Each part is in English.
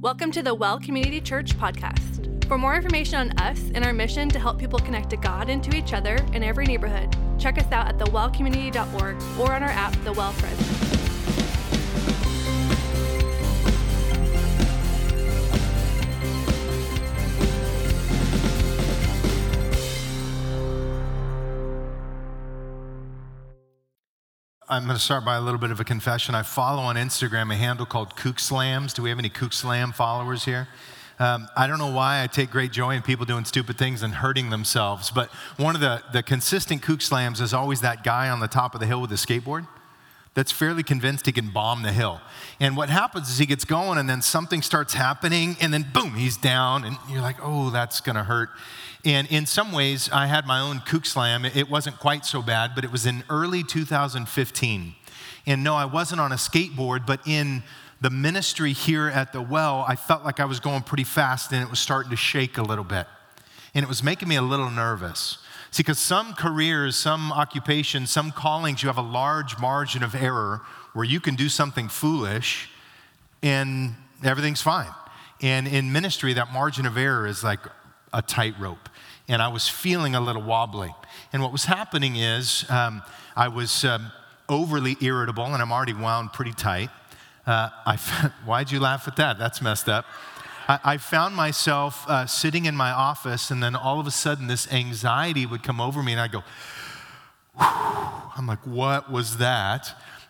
Welcome to the Well Community Church podcast. For more information on us and our mission to help people connect to God and to each other in every neighborhood, check us out at thewellcommunity.org or on our app, The Well Friends. I'm going to start by a little bit of a confession. I follow on Instagram a handle called Kook Slams. Do we have any Kook Slam followers here? I don't know why I take great joy in people doing stupid things and hurting themselves, but one of the consistent Kook Slams is always that guy on the top of the hill with a skateboard that's fairly convinced he can bomb the hill. And what happens is he gets going and then something starts happening and then boom, he's down and you're like, oh, that's going to hurt. And in some ways, I had my own Kook Slam. It wasn't quite so bad, but it was in early 2015. And no, I wasn't on a skateboard, but in the ministry here at the Well, I felt like I was going pretty fast and it was starting to shake a little bit. And it was making me a little nervous. See, because some careers, some occupations, some callings, you have a large margin of error where you can do something foolish and everything's fine. And in ministry, that margin of error is like a tightrope. And I was feeling a little wobbly. And what was happening is I was overly irritable, and I'm already wound pretty tight. Why'd you laugh at that? That's messed up. I found myself sitting in my office, and then all of a sudden this anxiety would come over me, and I'd go, whew. I'm like, what was that?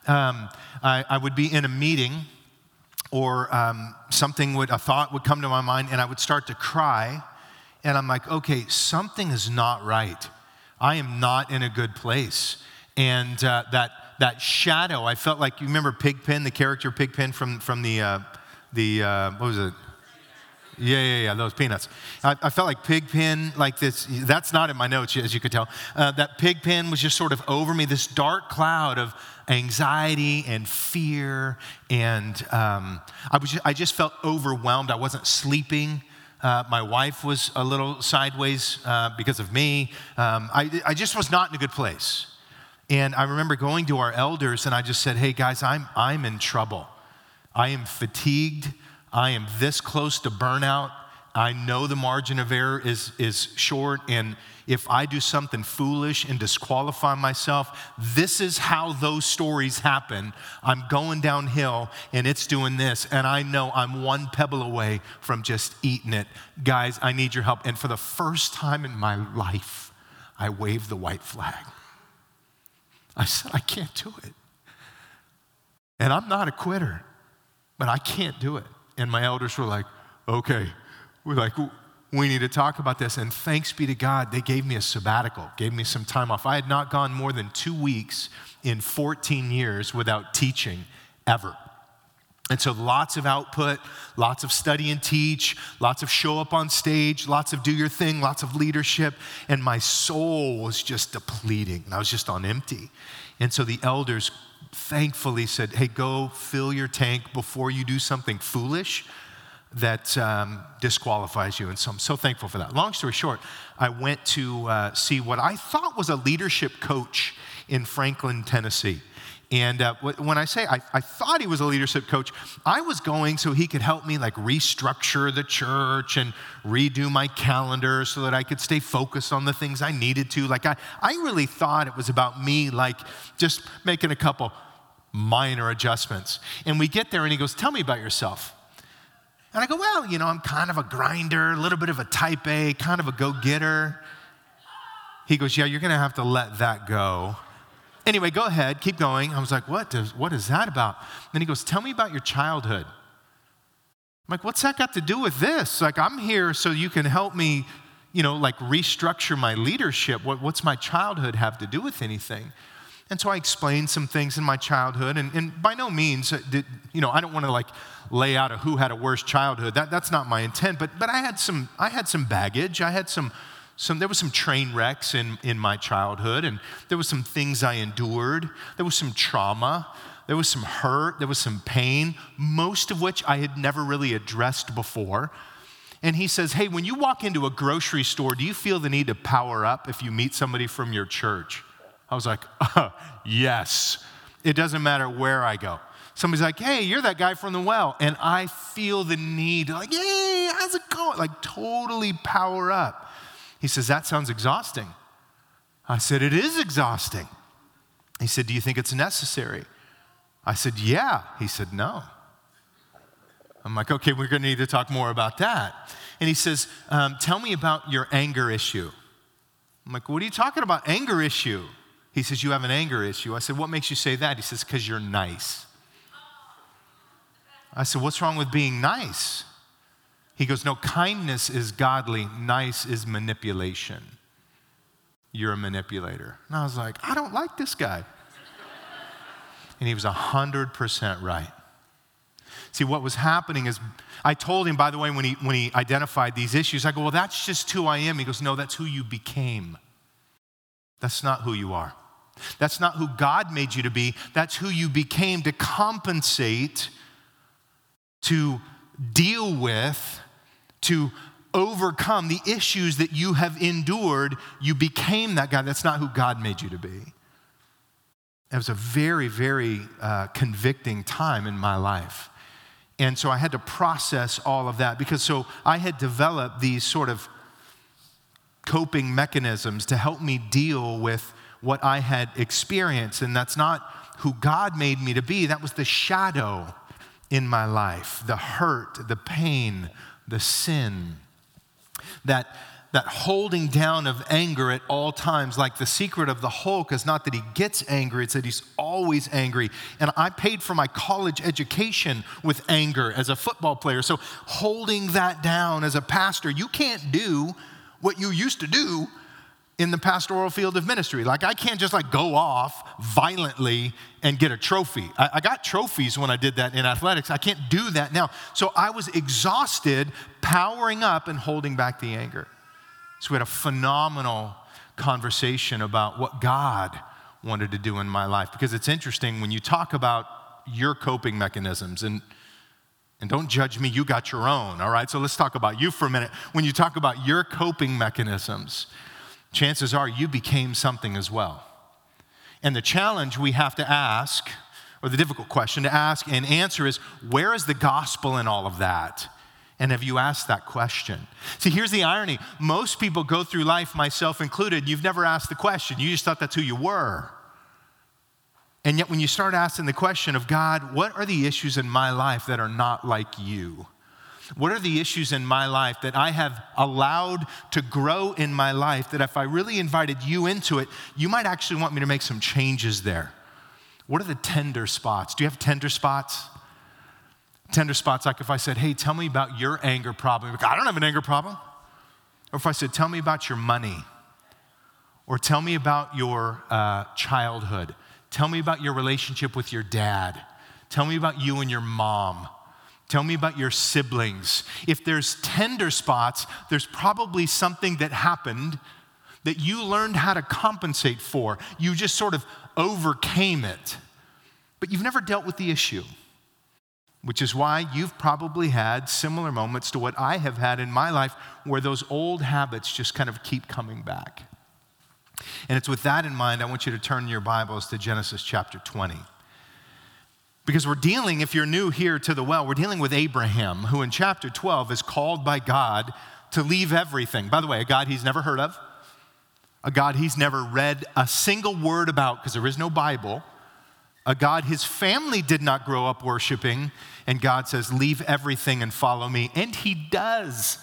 I would be in a meeting, or a thought would come to my mind, and I would start to cry. And I'm like, okay, something is not right. I am not in a good place. And that shadow, I felt like, you remember Pigpen, the character Pigpen from the what was it? Yeah, those Peanuts. I felt like Pigpen, like this, that's not in my notes, as you could tell. That Pigpen was just sort of over me, this dark cloud of anxiety and fear. And I just felt overwhelmed. I wasn't sleeping. My wife was a little sideways because of me. I just was not in a good place. And I remember going to our elders and I just said, hey guys, I'm in trouble. I am fatigued. I am this close to burnout. I know the margin of error is short, and if I do something foolish and disqualify myself, this is how those stories happen. I'm going downhill and it's doing this, and I know I'm one pebble away from just eating it. Guys, I need your help. And for the first time in my life, I waved the white flag. I said, I can't do it. And I'm not a quitter, but I can't do it. And my elders were like, okay. We're like, we need to talk about this. And thanks be to God, they gave me a sabbatical, gave me some time off. I had not gone more than 2 weeks in 14 years without teaching ever. And so lots of output, lots of study and teach, lots of show up on stage, lots of do your thing, lots of leadership. And my soul was just depleting. And I was just on empty. And so the elders thankfully said, hey, go fill your tank before you do something foolish that disqualifies you. And so I'm so thankful for that. Long story short, I went to see what I thought was a leadership coach in Franklin, Tennessee. And when I say I thought he was a leadership coach, I was going so he could help me like restructure the church and redo my calendar so that I could stay focused on the things I needed to. Like I really thought it was about me, like just making a couple minor adjustments. And we get there and he goes, tell me about yourself. And I go, well, I'm kind of a grinder, a little bit of a type A, kind of a go-getter. He goes, yeah, you're going to have to let that go. Anyway, go ahead, keep going. I was like, what is that about? Then he goes, tell me about your childhood. I'm like, what's that got to do with this? Like, I'm here so you can help me, like restructure my leadership. What's my childhood have to do with anything? And so I explained some things in my childhood, and by no means, I don't want to like lay out who had a worse childhood. That's not my intent. But I had some baggage. I had there was some train wrecks in my childhood, and there was some things I endured. There was some trauma. There was some hurt. There was some pain, most of which I had never really addressed before. And he says, hey, when you walk into a grocery store, do you feel the need to power up if you meet somebody from your church? I was like, yes. It doesn't matter where I go. Somebody's like, hey, you're that guy from the well. And I feel the need, like, hey, how's it going? Like totally power up. He says, that sounds exhausting. I said, it is exhausting. He said, do you think it's necessary? I said, yeah. He said, no. I'm like, okay, we're going to need to talk more about that. And he says, tell me about your anger issue. I'm like, what are you talking about, anger issue? He says, you have an anger issue. I said, what makes you say that? He says, because you're nice. I said, what's wrong with being nice? He goes, no, kindness is godly. Nice is manipulation. You're a manipulator. And I was like, I don't like this guy. And he was 100% right. See, what was happening is, I told him, by the way, when he identified these issues, I go, well, that's just who I am. He goes, no, that's who you became. That's not who you are. That's not who God made you to be. That's who you became to compensate, to deal with, to overcome the issues that you have endured. You became that guy. That's not who God made you to be. It was a very, very convicting time in my life. And so I had to process all of that because so I had developed these sort of coping mechanisms to help me deal with what I had experienced. And that's not who God made me to be. That was the shadow in my life, the hurt, the pain, the sin, that holding down of anger at all times. Like the secret of the Hulk is not that he gets angry, it's that he's always angry. And I paid for my college education with anger as a football player. So holding that down as a pastor, you can't do what you used to do in the pastoral field of ministry. Like I can't just like go off violently and get a trophy. I got trophies when I did that in athletics. I can't do that now. So I was exhausted, powering up and holding back the anger. So we had a phenomenal conversation about what God wanted to do in my life. Because it's interesting when you talk about your coping mechanisms, and don't judge me, you got your own, all right? So let's talk about you for a minute. When you talk about your coping mechanisms, chances are you became something as well. And the challenge we have to ask, or the difficult question to ask and answer is, where is the gospel in all of that? And have you asked that question? See, here's the irony. Most people go through life, myself included, you've never asked the question. You just thought that's who you were. And yet when you start asking the question of God, what are the issues in my life that are not like you? What are the issues in my life that I have allowed to grow in my life that if I really invited you into it, you might actually want me to make some changes there? What are the tender spots? Do you have tender spots? Tender spots, like if I said, hey, tell me about your anger problem. Like, I don't have an anger problem. Or if I said, tell me about your money. Or tell me about your childhood. Tell me about your relationship with your dad. Tell me about you and your mom. Tell me about your siblings. If there's tender spots, there's probably something that happened that you learned how to compensate for. You just sort of overcame it. But you've never dealt with the issue. Which is why you've probably had similar moments to what I have had in my life where those old habits just kind of keep coming back. And it's with that in mind, I want you to turn your Bibles to Genesis chapter 20. Because we're dealing, if you're new here to the well, we're dealing with Abraham, who in chapter 12 is called by God to leave everything. By the way, a God he's never heard of, a God he's never read a single word about because there is no Bible, a God his family did not grow up worshiping, and God says, leave everything and follow me. And he does.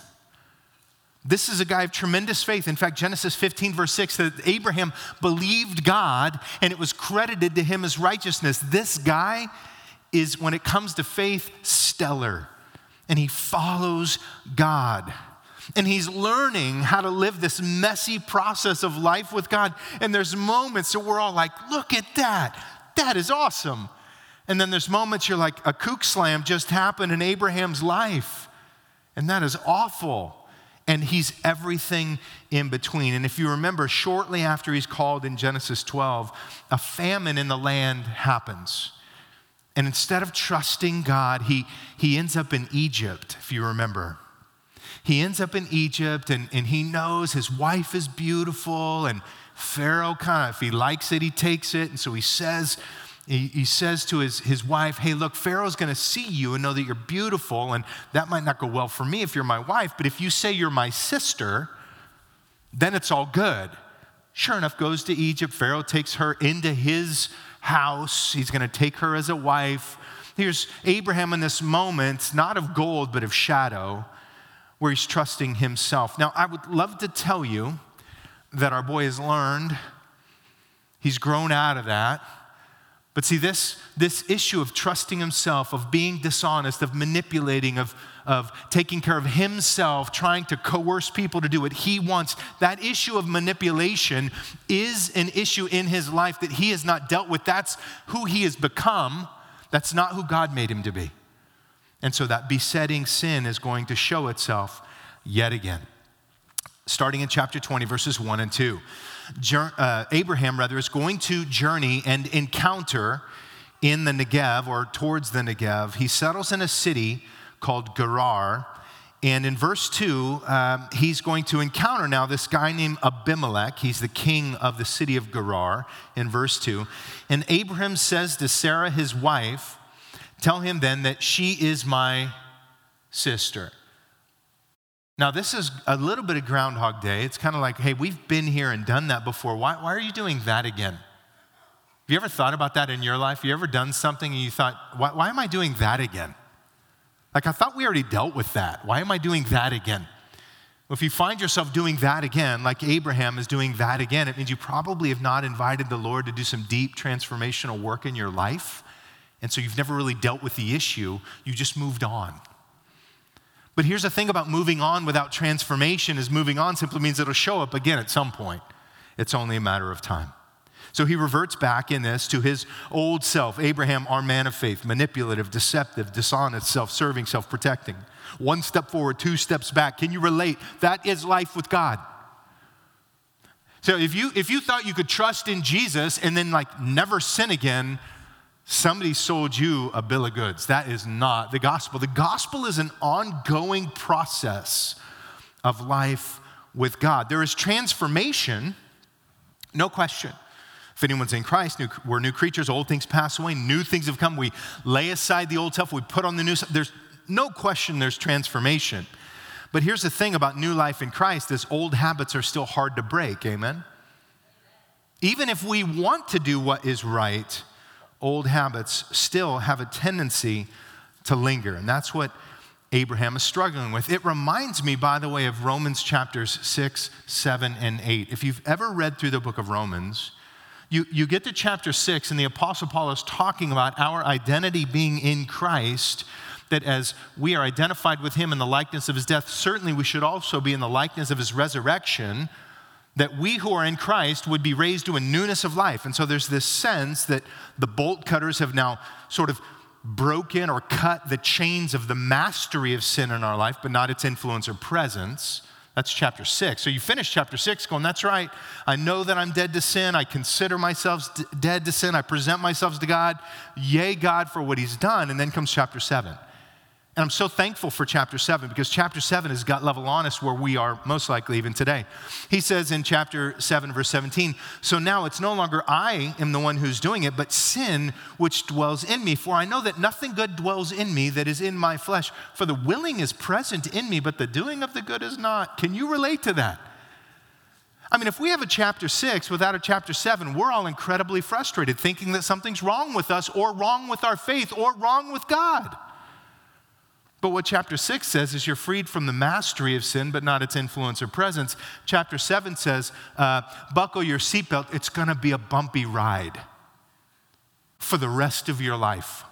This is a guy of tremendous faith. In fact, Genesis 15, verse 6, that Abraham believed God, and it was credited to him as righteousness. This guy is, when it comes to faith, stellar. And he follows God. And he's learning how to live this messy process of life with God. And there's moments that we're all like, look at that. That is awesome. And then there's moments you're like, a kook slam just happened in Abraham's life. And that is awful. And he's everything in between. And if you remember, shortly after he's called in Genesis 12, a famine in the land happens. And instead of trusting God, he ends up in Egypt, if you remember. He ends up in Egypt, and he knows his wife is beautiful, and Pharaoh kind of, if he likes it, he takes it. And so he says, he says to his wife, hey, look, Pharaoh's going to see you and know that you're beautiful, and that might not go well for me if you're my wife, but if you say you're my sister, then it's all good. Sure enough, goes to Egypt. Pharaoh takes her into his house. He's going to take her as a wife. Here's Abraham in this moment, not of gold, but of shadow, where he's trusting himself. Now, I would love to tell you that our boy has learned. He's grown out of that. But see, this issue of trusting himself, of being dishonest, of manipulating, of taking care of himself, trying to coerce people to do what he wants, that issue of manipulation is an issue in his life that he has not dealt with. That's who he has become. That's not who God made him to be. And so that besetting sin is going to show itself yet again. Starting in chapter 20, verses 1 and 2. Abraham, is going to journey and encounter in the Negev, or towards the Negev. He settles in a city called Gerar. And in verse 2, he's going to encounter now this guy named Abimelech. He's the king of the city of Gerar in verse 2. And Abraham says to Sarah, his wife, tell him then that she is my sister. Now, this is a little bit of Groundhog Day. It's kind of like, hey, we've been here and done that before. Why are you doing that again? Have you ever thought about that in your life? Have you ever done something and you thought, why am I doing that again? Like, I thought we already dealt with that. Why am I doing that again? Well, if you find yourself doing that again, like Abraham is doing that again, it means you probably have not invited the Lord to do some deep transformational work in your life. And so you've never really dealt with the issue. You just moved on. But here's the thing about moving on without transformation is moving on simply means it'll show up again at some point. It's only a matter of time. So he reverts back in this to his old self. Abraham, our man of faith, manipulative, deceptive, dishonest, self-serving, self-protecting. One step forward, two steps back. Can you relate? That is life with God. So if you thought you could trust in Jesus and then never sin again, somebody sold you a bill of goods. That is not the gospel. The gospel is an ongoing process of life with God. There is transformation, no question. If anyone's in Christ, we're new creatures, old things pass away, new things have come. We lay aside the old self, we put on the new self. There's no question there's transformation. But here's the thing about new life in Christ, is old habits are still hard to break, amen? Even if we want to do what is right, old habits still have a tendency to linger. And that's what Abraham is struggling with. It reminds me, by the way, of Romans chapters 6, 7, and 8. If you've ever read through the book of Romans, you get to chapter 6, and the Apostle Paul is talking about our identity being in Christ, that as we are identified with him in the likeness of his death, certainly we should also be in the likeness of his resurrection, that we who are in Christ would be raised to a newness of life. And so there's this sense that the bolt cutters have now sort of broken or cut the chains of the mastery of sin in our life, but not its influence or presence. That's chapter 6. So you finish chapter 6 going, that's right. I know that I'm dead to sin. I consider myself dead to sin. I present myself to God. Yay, God, for what he's done. And then comes chapter 7. And I'm so thankful for chapter 7, because chapter 7 is gut level honest, where we are most likely even today. He says in chapter 7, verse 17, so now it's no longer I am the one who's doing it, but sin which dwells in me. For I know that nothing good dwells in me that is in my flesh. For the willing is present in me, but the doing of the good is not. Can you relate to that? I mean, if we have a chapter 6 without a chapter 7, we're all incredibly frustrated, thinking that something's wrong with us, or wrong with our faith, or wrong with God. But what chapter 6 says is you're freed from the mastery of sin, but not its influence or presence. Chapter 7 says, buckle your seatbelt. It's going to be a bumpy ride for the rest of your life.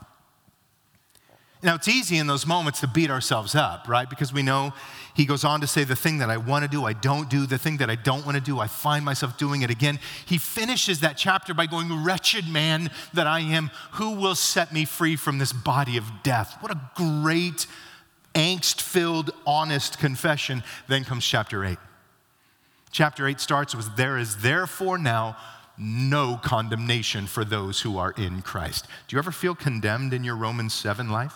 Now, it's easy in those moments to beat ourselves up, right? Because we know he goes on to say, the thing that I want to do, I don't do. The thing that I don't want to do, I find myself doing it again. He finishes that chapter by going, wretched man that I am, who will set me free from this body of death? What a great, angst-filled, honest confession. Then comes chapter 8. Chapter 8 starts with, there is therefore now no condemnation for those who are in Christ. Do you ever feel condemned in your Romans 7 life?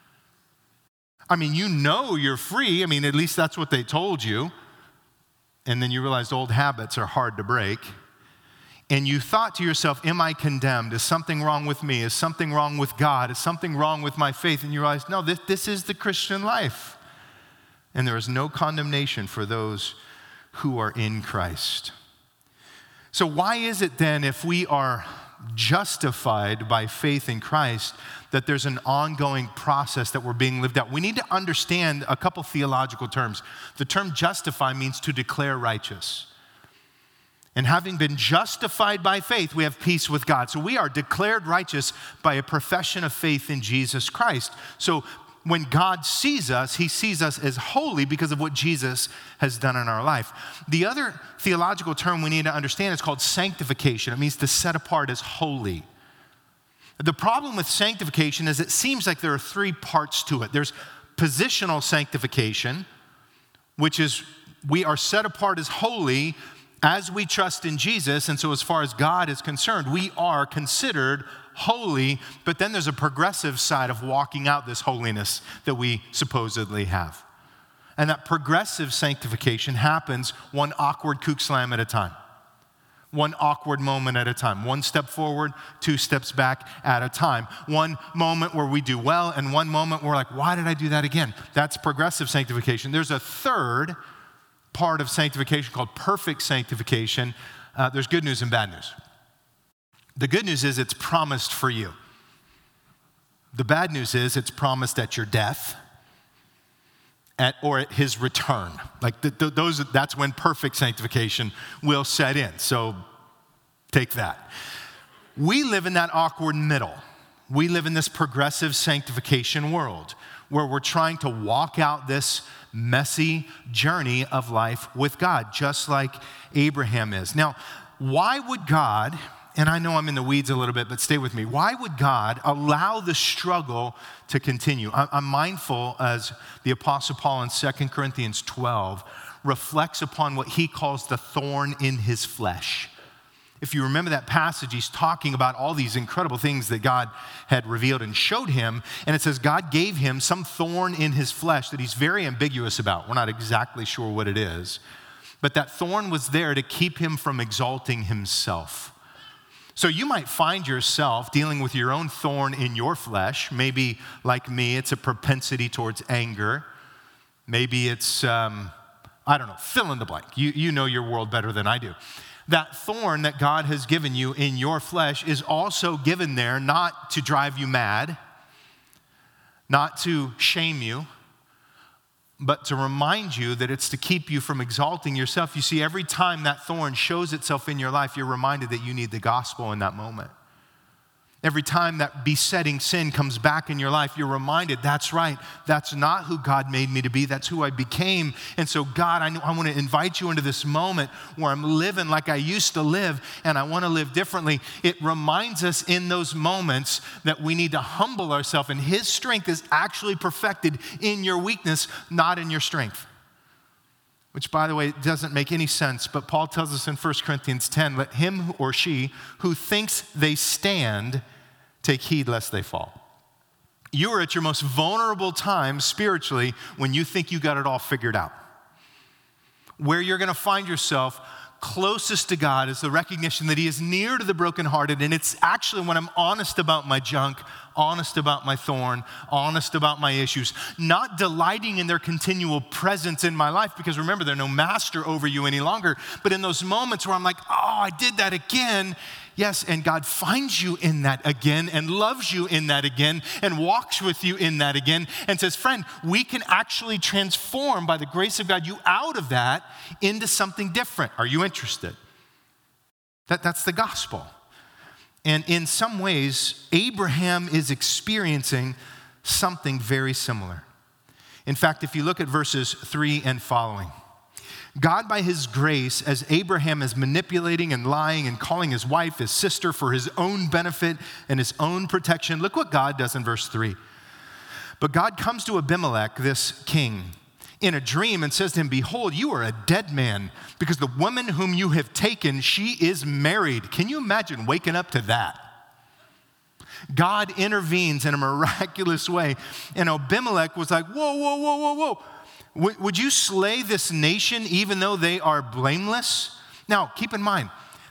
I mean, you know you're free. I mean, at least that's what they told you. And then you realize old habits are hard to break. and you thought to yourself, am I condemned? Is something wrong with me? Is something wrong with God? Is something wrong with my faith? And you realize, no, this is the Christian life. And there is no condemnation for those who are in Christ. So why is it then, if we are justified by faith in Christ, that there's an ongoing process that we're being lived out? We need to understand a couple theological terms. The term justify means to declare righteous. And having been justified by faith, we have peace with God. So we are declared righteous by a profession of faith in Jesus Christ. So when God sees us, he sees us as holy because of what Jesus has done in our life. The other theological term we need to understand is called sanctification. It means to set apart as holy. The problem with sanctification is it seems like there are three parts to it. There's positional sanctification, which is we are set apart as holy as we trust in Jesus. And so as far as God is concerned, we are considered holy, but then there's a progressive side of walking out this holiness that we supposedly have. And that progressive sanctification happens one awkward kook slam at a time. One awkward moment at a time. One step forward, two steps back at a time. One moment where we do well, and one moment where we're like, why did I do that again? That's progressive sanctification. There's a third part of sanctification called perfect sanctification. There's good news and bad news. The good news is it's promised for you. The bad news is it's promised at your death or at his return. Like that's when perfect sanctification will set in. So take that. We live in that awkward middle. We live in this progressive sanctification world where we're trying to walk out this messy journey of life with God, just like Abraham is. Now, why would God, and I know I'm in the weeds a little bit, but stay with me. Why would God allow the struggle to continue? I'm mindful as the Apostle Paul in 2 Corinthians 12 reflects upon what he calls the thorn in his flesh. If you remember that passage, he's talking about all these incredible things that God had revealed and showed him. And it says God gave him some thorn in his flesh that he's very ambiguous about. We're not exactly sure what it is. But that thorn was there to keep him from exalting himself. So you might find yourself dealing with your own thorn in your flesh. Maybe, like me, it's a propensity towards anger. Maybe it's, fill in the blank. You know your world better than I do. That thorn that God has given you in your flesh is also given there not to drive you mad, not to shame you, but to remind you that it's to keep you from exalting yourself. You see, every time that thorn shows itself in your life, you're reminded that you need the gospel in that moment. Every time that besetting sin comes back in your life, you're reminded, that's right, that's not who God made me to be, that's who I became. And so God, I want to invite you into this moment where I'm living like I used to live and I want to live differently. It reminds us in those moments that we need to humble ourselves, and his strength is actually perfected in your weakness, not in your strength. Which, by the way, doesn't make any sense, but Paul tells us in 1 Corinthians 10, let him or she who thinks they stand take heed lest they fall. You are at your most vulnerable time spiritually when you think you got it all figured out. Where you're going to find yourself closest to God is the recognition that he is near to the brokenhearted, and it's actually when I'm honest about my junk, honest about my thorn, honest about my issues, not delighting in their continual presence in my life, because remember, they're no master over you any longer, but in those moments where I'm like, oh, I did that again. Yes, and God finds you in that again and loves you in that again and walks with you in that again and says, friend, we can actually transform by the grace of God you out of that into something different. Are you interested? That's the gospel. And in some ways, Abraham is experiencing something very similar. In fact, if you look at verses 3 and following, God, by his grace, as Abraham is manipulating and lying and calling his wife his sister for his own benefit and his own protection, look what God does in verse 3. But God comes to Abimelech, this king, in a dream and says to him, behold, you are a dead man because the woman whom you have taken, she is married. Can you imagine waking up to that? God intervenes in a miraculous way. And Abimelech was like, whoa. Would you slay this nation even though they are blameless? Now, keep in mind,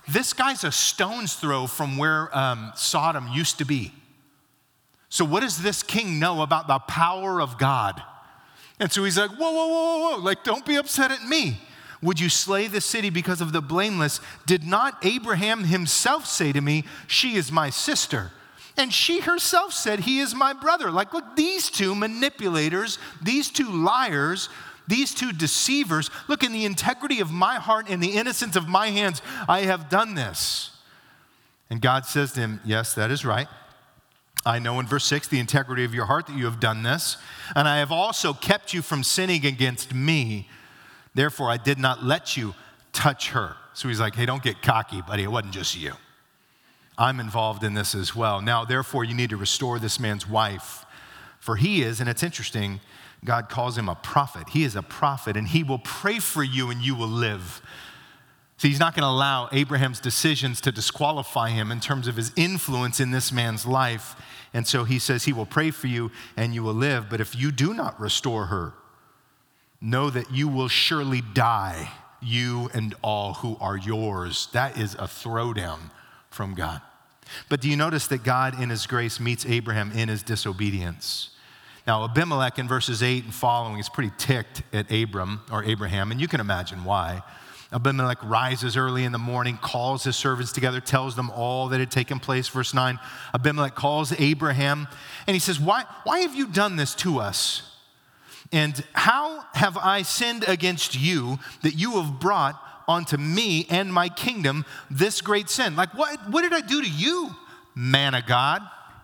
this guy's a stone's throw from where Sodom used to be. So what does this king know about the power of God? And so he's like, whoa, whoa, whoa, whoa, like, don't be upset at me. Would you slay the city because of the blameless? Did not Abraham himself say to me, she is my sister? And she herself said, he is my brother. Like, look, these two manipulators, these two liars, these two deceivers, look, in the integrity of my heart and the innocence of my hands, I have done this. And God says to him, yes, that is right. I know in verse 6, the integrity of your heart that you have done this. And I have also kept you from sinning against me. Therefore, I did not let you touch her. So he's like, hey, don't get cocky, buddy. It wasn't just you. I'm involved in this as well. Now, therefore, you need to restore this man's wife. For he is, and it's interesting, God calls him a prophet. He is a prophet, and he will pray for you and you will live. See, he's not going to allow Abraham's decisions to disqualify him in terms of his influence in this man's life. And so he says he will pray for you and you will live. But if you do not restore her, know that you will surely die, you and all who are yours. That is a throwdown from God. But do you notice that God in his grace meets Abraham in his disobedience? Now, Abimelech in verses 8 and following is pretty ticked at Abraham, and you can imagine why. Abimelech rises early in the morning, calls his servants together, tells them all that had taken place. Verse 9, Abimelech calls Abraham, and he says, why have you done this to us? And how have I sinned against you that you have brought onto me and my kingdom this great sin? Like, what did I do to you, man of God,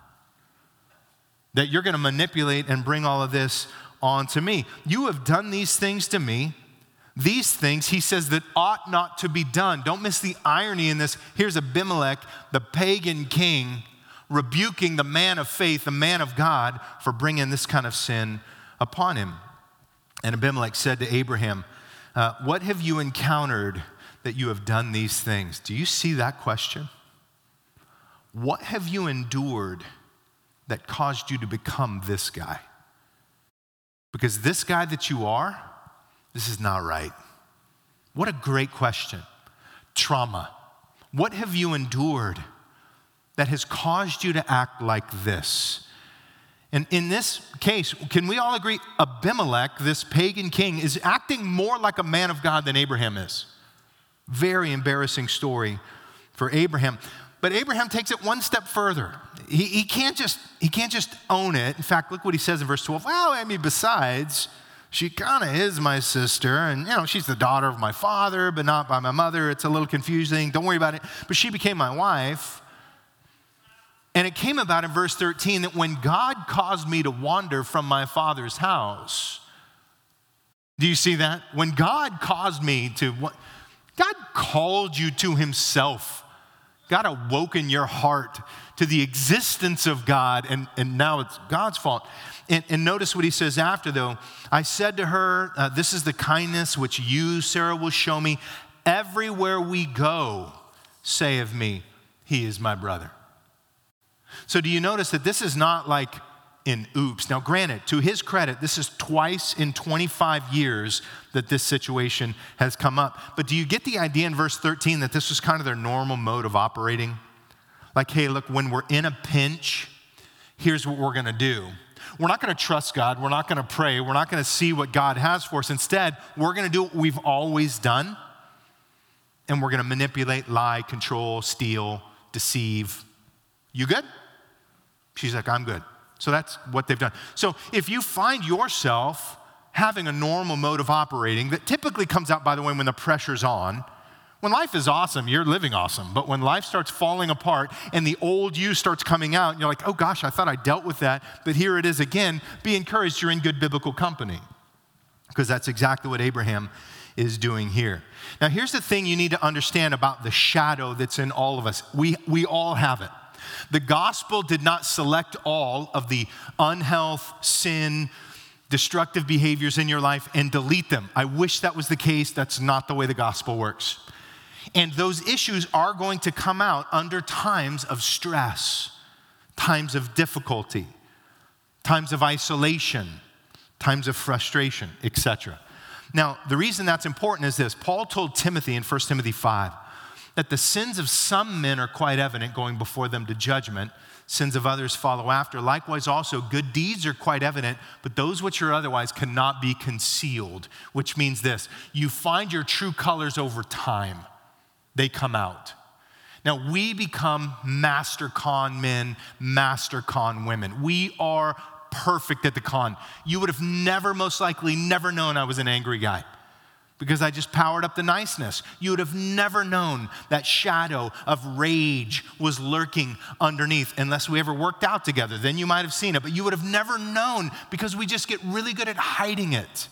that you're going to manipulate and bring all of this onto me? You have done these things to me. These things, he says, that ought not to be done. Don't miss the irony in this. Here's Abimelech, the pagan king, rebuking the man of faith, the man of God, for bringing this kind of sin upon him. And Abimelech said to Abraham, what have you encountered that you have done these things? Do you see that question? What have you endured that caused you to become this guy? Because this guy that you are, this is not right. What a great question. Trauma. What have you endured that has caused you to act like this? And in this case, can we all agree Abimelech, this pagan king, is acting more like a man of God than Abraham is? Very embarrassing story for Abraham. But Abraham takes it one step further. He can't just own it. In fact, look what he says in verse 12. Well, I mean, besides, she kind of is my sister, and she's the daughter of my father, but not by my mother. It's a little confusing. Don't worry about it. But she became my wife. And it came about in verse 13 that when God caused me to wander from my father's house, do you see that? When God caused me to, God called you to himself. God awoken your heart to the existence of God, and now it's God's fault. And notice what he says after, though. I said to her, this is the kindness which you, Sarah, will show me. Everywhere we go, say of me, he is my brother. So do you notice that this is not like an oops? Now, granted, to his credit, this is twice in 25 years that this situation has come up. But do you get the idea in verse 13 that this was kind of their normal mode of operating? Like, hey, look, when we're in a pinch, here's what we're going to do. We're not going to trust God. We're not going to pray. We're not going to see what God has for us. Instead, we're going to do what we've always done, and we're going to manipulate, lie, control, steal, deceive. You good? She's like, I'm good. So that's what they've done. So if you find yourself having a normal mode of operating that typically comes out, by the way, when the pressure's on, when life is awesome, you're living awesome. But when life starts falling apart and the old you starts coming out, and you're like, oh gosh, I thought I dealt with that, but here it is again, be encouraged, you're in good biblical company. Because that's exactly what Abraham is doing here. Now here's the thing you need to understand about the shadow that's in all of us. We all have it. The gospel did not select all of the unhealth, sin, destructive behaviors in your life and delete them. I wish that was the case. That's not the way the gospel works. And those issues are going to come out under times of stress, times of difficulty, times of isolation, times of frustration, etc. Now, the reason that's important is this. Paul told Timothy in 1 Timothy 5 that the sins of some men are quite evident, going before them to judgment. Sins of others follow after. Likewise also, good deeds are quite evident, but those which are otherwise cannot be concealed, which means this: you find your true colors over time. They come out. Now, we become master con men, master con women. We are perfect at the con. You would have most likely never known I was an angry guy, because I just powered up the niceness. You would have never known that shadow of rage was lurking underneath unless we ever worked out together. Then you might have seen it, but you would have never known because we just get really good at hiding it.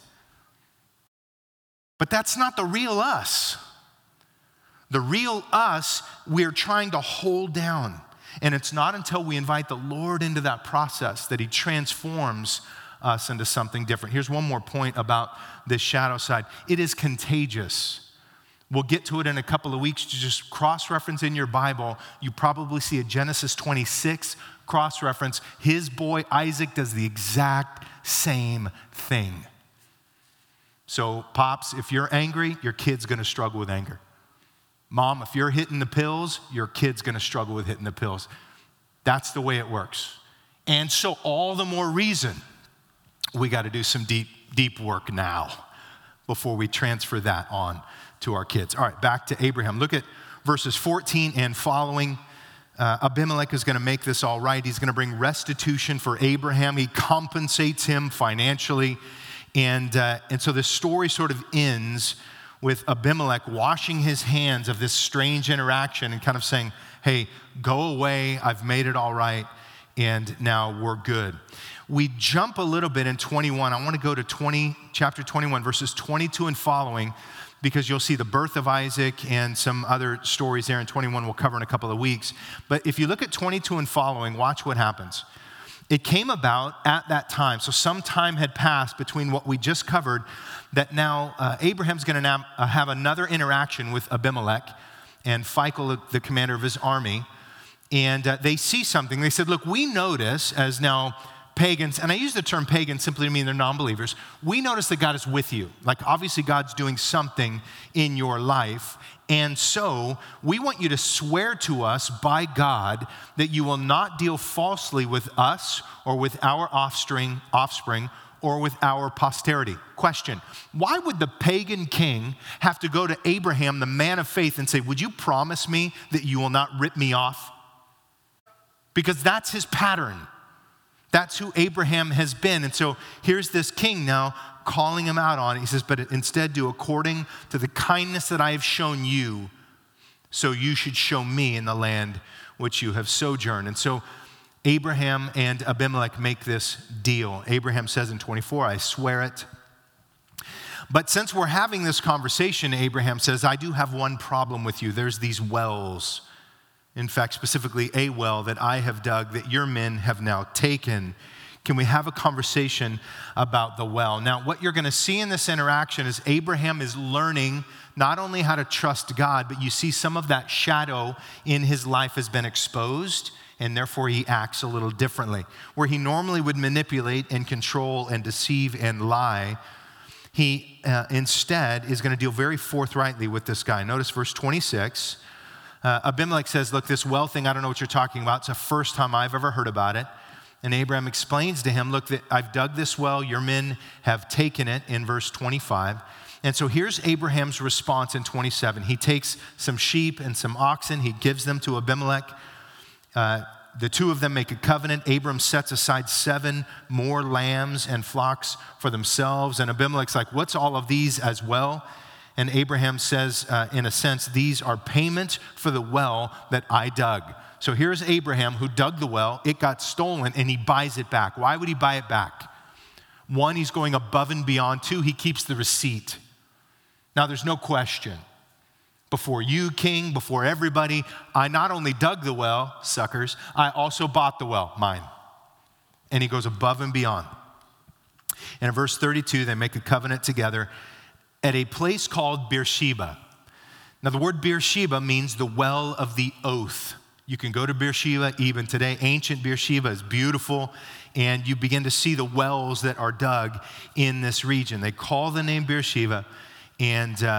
But that's not the real us. The real us, we're trying to hold down. And it's not until we invite the Lord into that process that he transforms us into something different. Here's one more point about this shadow side. It is contagious. We'll get to it in a couple of weeks. To just cross-reference in your Bible, you probably see a Genesis 26 cross-reference. His boy Isaac does the exact same thing. So, pops, if you're angry, your kid's going to struggle with anger. Mom, if you're hitting the pills, your kid's going to struggle with hitting the pills. That's the way it works. And so all the more reason we got to do some deep work now before we transfer that on to our kids. All right, back to Abraham. Look at verses 14 and following. Abimelech is going to make this all right. He's going to bring restitution for Abraham. He compensates him financially. And so this story sort of ends with Abimelech washing his hands of this strange interaction and kind of saying, hey, go away, I've made it all right, and now we're good. We jump a little bit in 21. I want to go to chapter 21, verses 22 and following, because you'll see the birth of Isaac and some other stories there in 21 we'll cover in a couple of weeks. But if you look at 22 and following, watch what happens. It came about at that time, so some time had passed between what we just covered, that now Abraham's going to have another interaction with Abimelech and Phicol, the commander of his army, and they see something. They said, look, we notice as now pagans, and I use the term pagan simply to mean they're non-believers, we notice that God is with you. Like, obviously God's doing something in your life, and so we want you to swear to us by God that you will not deal falsely with us or with our offspring or with our posterity. Question: why would the pagan king have to go to Abraham, the man of faith, and say, would you promise me that you will not rip me off? Because that's his pattern. That's who Abraham has been. And so here's this king now calling him out on it. He says, but instead do according to the kindness that I have shown you, so you should show me in the land which you have sojourned. And so Abraham and Abimelech make this deal. Abraham says in 24, I swear it. But since we're having this conversation, Abraham says, I do have one problem with you. There's these wells. In fact, specifically a well that I have dug that your men have now taken. Can we have a conversation about the well? Now, what you're going to see in this interaction is Abraham is learning not only how to trust God, but you see some of that shadow in his life has been exposed, and therefore he acts a little differently. Where he normally would manipulate and control and deceive and lie, he instead is going to deal very forthrightly with this guy. Notice verse 26. Abimelech says, look, this well thing, I don't know what you're talking about. It's the first time I've ever heard about it. And Abraham explains to him, look, that I've dug this well, your men have taken it, in verse 25. And so here's Abraham's response in 27. He takes some sheep and some oxen, he gives them to Abimelech. The two of them make a covenant. Abram sets aside 7 more lambs and flocks for themselves. And Abimelech's like, what's all of these as well? And Abraham says, in a sense, these are payment for the well that I dug. So here's Abraham who dug the well, it got stolen, and he buys it back. Why would he buy it back? 1, he's going above and beyond. 2, he keeps the receipt. Now there's no question. Before you, king, before everybody, I not only dug the well, suckers, I also bought the well, mine. And he goes above and beyond. And in verse 32, they make a covenant together at a place called Beersheba. Now the word Beersheba means the well of the oath. You can go to Beersheba even today. Ancient Beersheba is beautiful, and you begin to see the wells that are dug in this region. They call the name Beersheba, and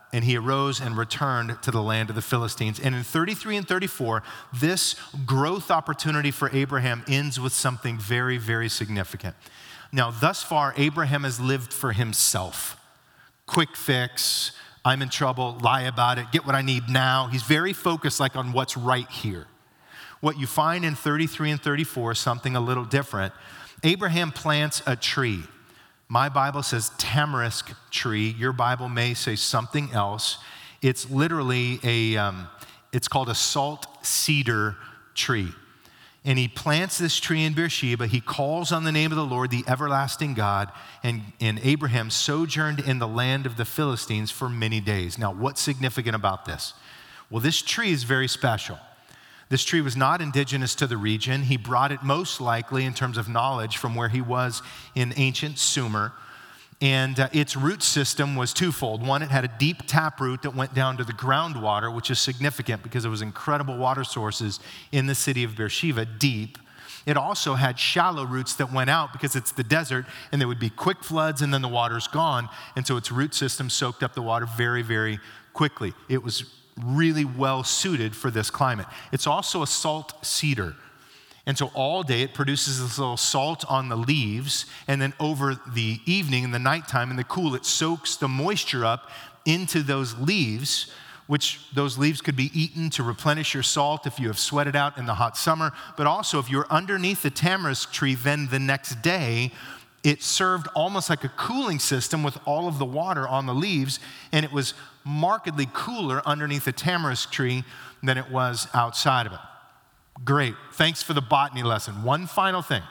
and he arose and returned to the land of the Philistines. And in 33 and 34, this growth opportunity for Abraham ends with something very, very significant. Now, thus far, Abraham has lived for himself. Quick fix, I'm in trouble, lie about it, get what I need now. He's very focused on what's right here. What you find in 33 and 34 is something a little different. Abraham plants a tree. My Bible says tamarisk tree. Your Bible may say something else. It's literally it's called a salt cedar tree. And he plants this tree in Beersheba. He calls on the name of the Lord, the everlasting God. And Abraham sojourned in the land of the Philistines for many days. Now, what's significant about this? Well, this tree is very special. This tree was not indigenous to the region. He brought it most likely in terms of knowledge from where he was in ancient Sumer. And its root system was twofold. One, it had a deep taproot that went down to the groundwater, which is significant because there was incredible water sources in the city of Beersheba, deep. It also had shallow roots that went out because it's the desert, and there would be quick floods, and then the water's gone. And so its root system soaked up the water very, very quickly. It was really well suited for this climate. It's also a salt cedar. And so all day it produces this little salt on the leaves, and then over the evening and the nighttime in the cool, it soaks the moisture up into those leaves, which those leaves could be eaten to replenish your salt if you have sweated out in the hot summer. But also if you're underneath the tamarisk tree, then the next day, it served almost like a cooling system with all of the water on the leaves, and it was markedly cooler underneath the tamarisk tree than it was outside of it. Great. Thanks for the botany lesson. One final thing.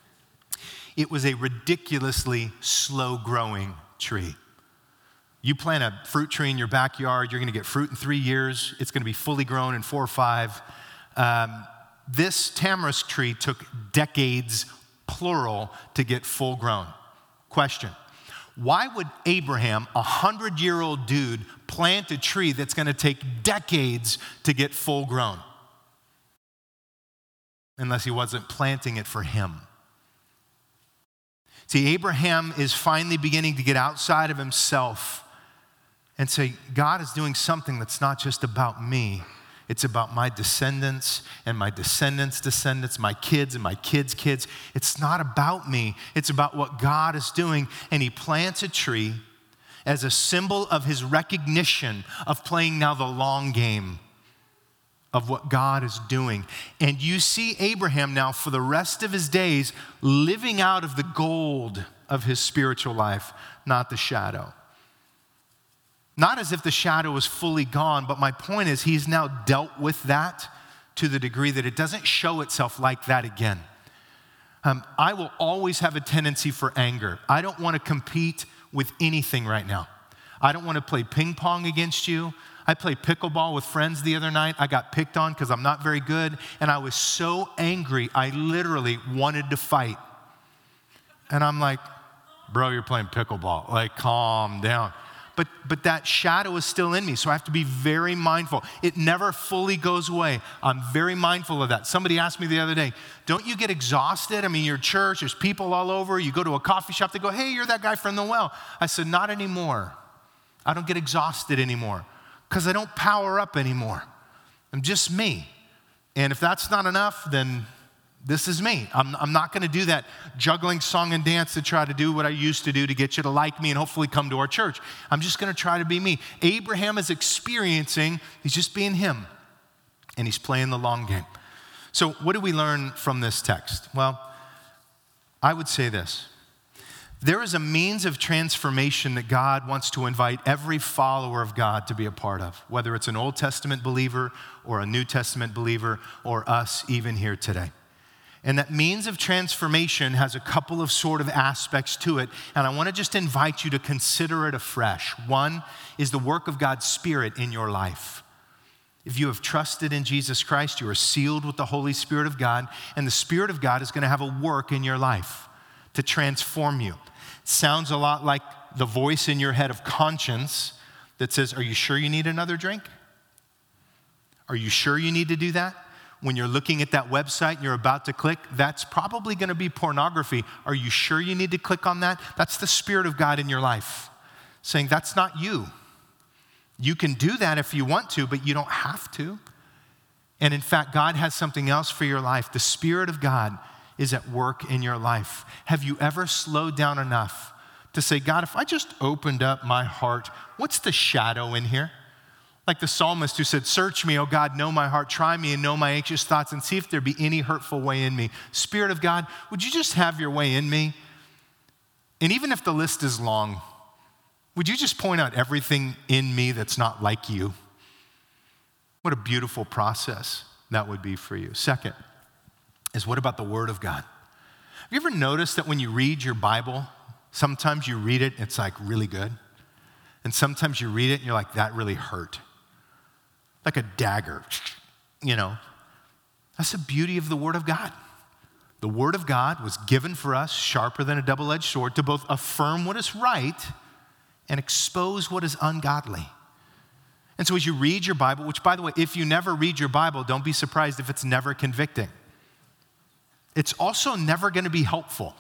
It was a ridiculously slow-growing tree. You plant a fruit tree in your backyard, you're going to get fruit in 3 years. It's going to be fully grown in 4 or 5. This tamarisk tree took decades, plural, to get full grown. Question. Why would Abraham, a 100-year-old dude, plant a tree that's going to take decades to get full grown? Unless he wasn't planting it for him. See, Abraham is finally beginning to get outside of himself and say, God is doing something that's not just about me. It's about my descendants and my descendants' descendants, my kids and my kids' kids. It's not about me. It's about what God is doing. And he plants a tree as a symbol of his recognition of playing now the long game of what God is doing. And you see Abraham now for the rest of his days living out of the gold of his spiritual life, not the shadow. Not as if the shadow was fully gone, but my point is he's now dealt with that to the degree that it doesn't show itself like that again. I will always have a tendency for anger. I don't want to compete with anything right now. I don't want to play ping pong against you. I played pickleball with friends the other night. I got picked on because I'm not very good, and I was so angry, I literally wanted to fight. And I'm like, bro, you're playing pickleball. Like, calm down. But that shadow is still in me, so I have to be very mindful. It never fully goes away. I'm very mindful of that. Somebody asked me the other day, don't you get exhausted? I mean, your church, there's people all over. You go to a coffee shop, they go, hey, you're that guy from the well. I said, not anymore. I don't get exhausted anymore because I don't power up anymore. I'm just me. And if that's not enough, then this is me. I'm not going to do that juggling song and dance to try to do what I used to do to get you to like me and hopefully come to our church. I'm just going to try to be me. Abraham is experiencing, he's just being him, and he's playing the long game. So what do we learn from this text? Well, I would say this. There is a means of transformation that God wants to invite every follower of God to be a part of, whether it's an Old Testament believer or a New Testament believer or us even here today. And that means of transformation has a couple of sort of aspects to it, and I want to just invite you to consider it afresh. One is the work of God's Spirit in your life. If you have trusted in Jesus Christ, you are sealed with the Holy Spirit of God, and the Spirit of God is going to have a work in your life to transform you. It sounds a lot like the voice in your head of conscience that says, are you sure you need another drink? Are you sure you need to do that? When you're looking at that website and you're about to click, that's probably going to be pornography. Are you sure you need to click on that? That's the Spirit of God in your life saying, that's not you. You can do that if you want to, but you don't have to. And in fact, God has something else for your life. The Spirit of God is at work in your life. Have you ever slowed down enough to say, God, if I just opened up my heart, what's the shadow in here? Like the psalmist who said, search me, O God, know my heart, try me and know my anxious thoughts and see if there be any hurtful way in me. Spirit of God, would you just have your way in me? And even if the list is long, would you just point out everything in me that's not like you? What a beautiful process that would be for you. Second is, what about the Word of God? Have you ever noticed that when you read your Bible, sometimes you read it, it's like really good. And sometimes you read it and you're like, that really hurt. Like a dagger, you know. That's the beauty of the Word of God. The Word of God was given for us, sharper than a double-edged sword, to both affirm what is right and expose what is ungodly. And so as you read your Bible, which by the way, if you never read your Bible, don't be surprised if it's never convicting. It's also never going to be helpful.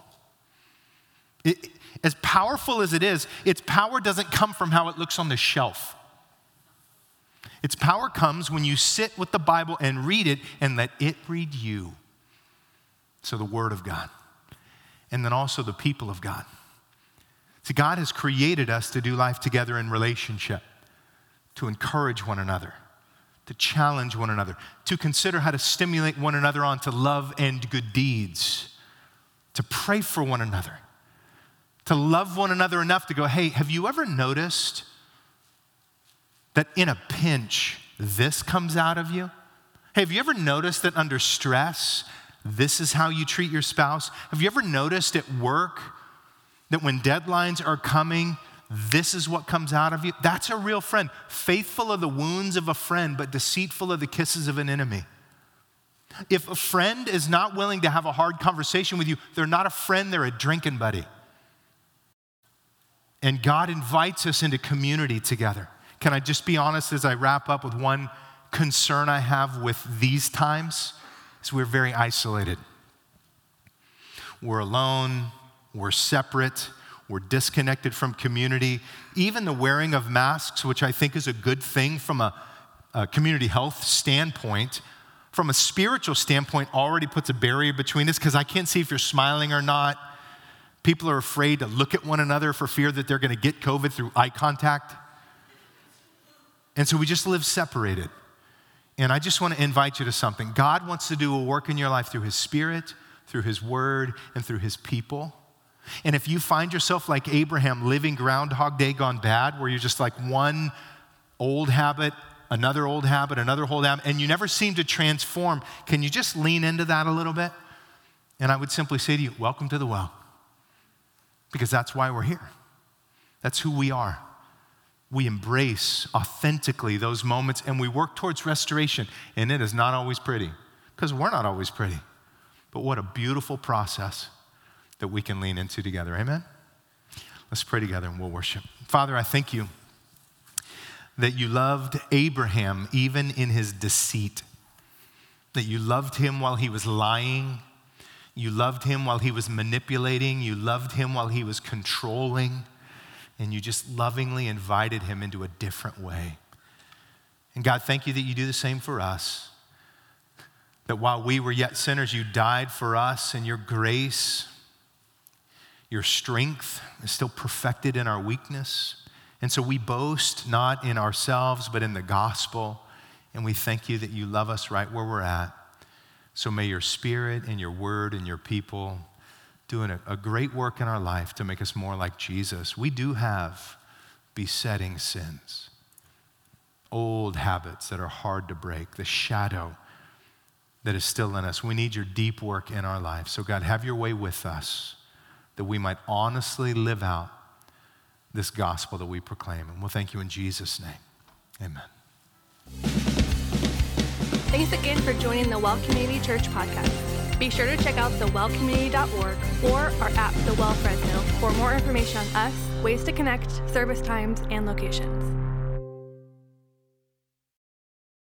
As powerful as it is, its power doesn't come from how it looks on the shelf. Its power comes when you sit with the Bible and read it and let it read you. So the Word of God. And then also the people of God. See, God has created us to do life together in relationship, to encourage one another, to challenge one another, to consider how to stimulate one another on to love and good deeds, to pray for one another, to love one another enough to go, hey, have you ever noticed that in a pinch, this comes out of you? Hey, have you ever noticed that under stress, this is how you treat your spouse? Have you ever noticed at work that when deadlines are coming, this is what comes out of you? That's a real friend. Faithful are the wounds of a friend, but deceitful are the kisses of an enemy. If a friend is not willing to have a hard conversation with you, they're not a friend, they're a drinking buddy. And God invites us into community together. Can I just be honest as I wrap up with one concern I have with these times? Is we're very isolated. We're alone, we're separate, we're disconnected from community. Even the wearing of masks, which I think is a good thing from a community health standpoint, from a spiritual standpoint, already puts a barrier between us because I can't see if you're smiling or not. People are afraid to look at one another for fear that they're going to get COVID through eye contact. And so we just live separated. And I just want to invite you to something. God wants to do a work in your life through His Spirit, through His Word, and through His people. And if you find yourself like Abraham living Groundhog Day gone bad, where you're just like one old habit, another old habit, another old habit, and you never seem to transform, can you just lean into that a little bit? And I would simply say to you, welcome to the well. Because that's why we're here. That's who we are. We embrace authentically those moments and we work towards restoration. And it is not always pretty, because we're not always pretty. But what a beautiful process that we can lean into together. Amen? Let's pray together and we'll worship. Father, I thank you that you loved Abraham even in his deceit, that you loved him while he was lying, you loved him while he was manipulating, you loved him while he was controlling, and you just lovingly invited him into a different way. And God, thank you that you do the same for us, that while we were yet sinners, you died for us, and your grace, your strength is still perfected in our weakness. And so we boast not in ourselves, but in the gospel. And we thank you that you love us right where we're at. So may your Spirit and your word and your people doing a great work in our life to make us more like Jesus. We do have besetting sins, old habits that are hard to break, the shadow that is still in us. We need your deep work in our life. So God, have your way with us, that we might honestly live out this gospel that we proclaim. And we'll thank you in Jesus' name. Amen. Thanks again for joining the Well Community Church podcast. Be sure to check out thewellcommunity.org or our app, The Well Fresno, for more information on us, ways to connect, service times, and locations.